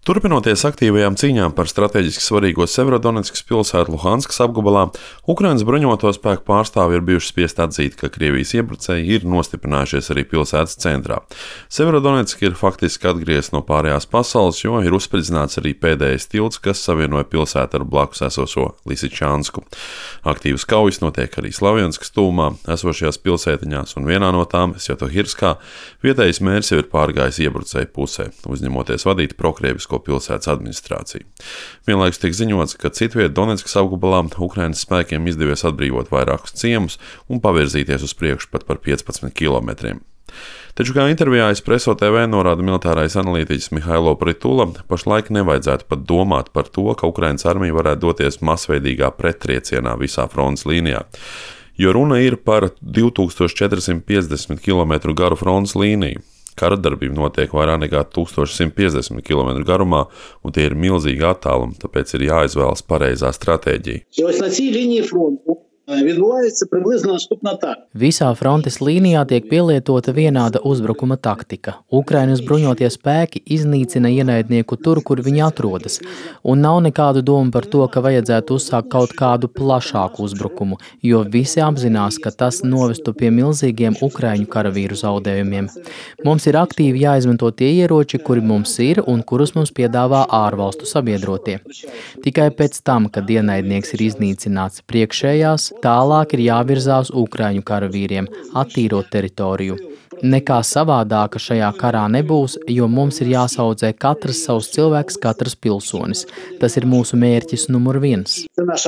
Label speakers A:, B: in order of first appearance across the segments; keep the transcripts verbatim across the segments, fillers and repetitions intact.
A: Turpinoties aktīvajām cīņām par strateģiski svarīgo Severodonetskas pilsētu Luhanskas apgabalā, Ukrainas bruņoto spēku pārstāvji ir bijuši spiest atzīt, ka Krievijas iebrucēji ir nostiprinājušies arī pilsētas centrā. Severodonetska ir faktiski atgriezta no pārējās pasaules, jo ir uzspridzināts arī pēdējais tilts, kas savienoja pilsētu ar blakus esošo Lisičansku. Aktīvas kaujas notiek arī Slavjanskas tuvumā esošajās pilsētiņās, un vienā no tām, Svjatohirskā, vietējais mērs jau ir pārgājis iebrucēju pusē, uzņemoties vadīt prokrievisku pilsētas administrāciju. Vienlaikus tiek ziņots, ka citviet Donetskas apgabalā Ukrainas spēkiem izdevies atbrīvot vairākus ciemus un pavirzīties uz priekšu pat par piecpadsmit kilometriem. Taču, kā intervijā Espresso T V norāda militārais analītiķis Mihailo Pritula, pašlaik nevajadzētu pat domāt par to, ka Ukrainas armija varētu doties masveidīgā prettriecienā visā frontes līnijā. Jo runa ir par divi tūkstoši četri simti piecdesmit kilometru garu frontes līniju. Kara darbība notiek vairāk nekā tūkstoš simt piecdesmit kilometru garumā, un tie ir milzīgi attālumi, tāpēc ir jāizvēlas pareizā stratēģija.
B: Visā frontes līnijā tiek pielietota vienāda uzbrukuma taktika. Ukrainas bruņotie spēki iznīcina ienaidnieku tur, kur viņi atrodas, un nav nekādu domu par to, ka vajadzētu uzsākt kaut kādu plašāku uzbrukumu, jo visi apzinās, ka tas novestu pie milzīgiem ukraiņu karavīru zaudējumiem. Mums ir aktīvi jāizmanto tie ieroči, kuri mums ir un kurus mums piedāvā ārvalstu sabiedrotie. Tikai pēc tam, kad ienaidnieks ir iznīcināts priekšējās, tālāk ir jāvirzās ukraiņu karavīriem, attīrot teritoriju. Nekā savādāka šajā karā nebūs, jo mums ir jāsaudzē katrs savs cilvēks, katrs pilsonis. Tas ir mūsu mērķis numur viens.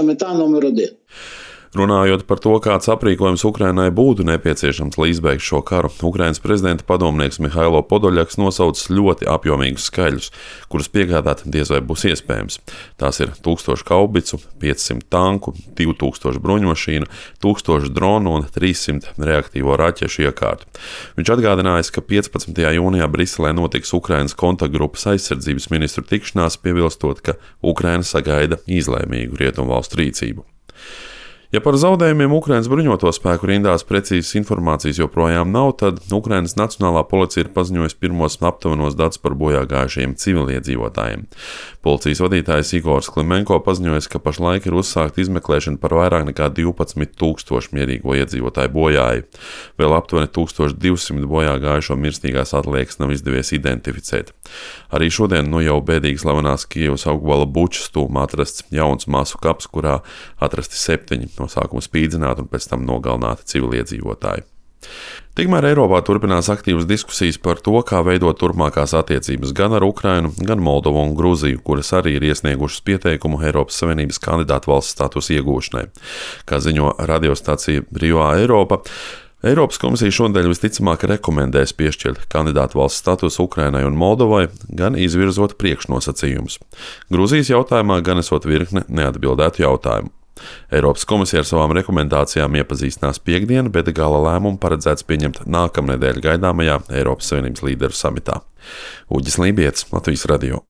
A: Runājot par to, kāds aprīkojums Ukrainai būtu nepieciešams, lai izbeigtu šo karu, Ukrainas prezidenta padomnieks Mihailo Podoļaks nosaucis ļoti apjomīgus skaļus, kurus piegādāt diez vai būs iespējams. Tās ir tūkstoši kaubicu, piecsimt tanku, divi tūkstoši bruņmašīnu, tūkstoši dronu un trīssimt reaktīvo raķešu iekārtu. Viņš atgādinājis, ka piecpadsmitajā jūnijā Briselē notiks Ukrainas kontaktgrupas aizsardzības ministru tikšanās, piebilstot, ka Ukraina sagaida izlēmīgu rietumvalstu rīcību. Ja par zaudējumiem Ukrainas bruņoto spēku rindās precīzas informācijas joprojām nav, tad Ukrainas Nacionālā policija ir paziņojusi pirmos aptuvenos datus par bojāgājušajiem civiliedzīvotājiem. Policijas vadītājs Igors Klimenko paziņoja, ka pašlaik ir uzsākta izmeklēšana par vairāk nekā divpadsmit tūkstošu mierīgo iedzīvotāju bojāju. Vēl aptuveni tūkstoš divsimt bojāgājušo mirstīgās atliekas nav izdevies identificēt. Arī šodien nu jau bēdīgi slavenās Kijevas apgabala Bučas tuvumā atrasts jauns masu kaps, kurā atrasti septiņi no sākuma spīdzināti un pēc tam nogalināti civiliedzīvotāji. Tikmēr Eiropā turpinās aktīvas diskusijas par to, kā veidot turpmākās attiecības gan ar Ukrainu, gan Moldovu un Gruziju, kuras arī ir iesniegušas pieteikumu Eiropas Savienības kandidātu valsts statusa iegūšanai. Kā ziņo radiostacija Brīvā Eiropa, Eiropas komisija šodien visticamāk rekomendēs piešķirt kandidātu valsts statusu Ukrainai un Moldovai, gan izvirzot priekšnosacījumus. Gruzijas jautājumā gan esot virkne neatbildētu jautājumu. Eiropas komisija ar savām rekomendācijām iepazīstinās piektdien, bet gala lēmumu paredzēts pieņemt nākamnedēļ gaidāmajā Eiropas Savienības līderu samitā. Uģis Lībietis, Latvijas radio.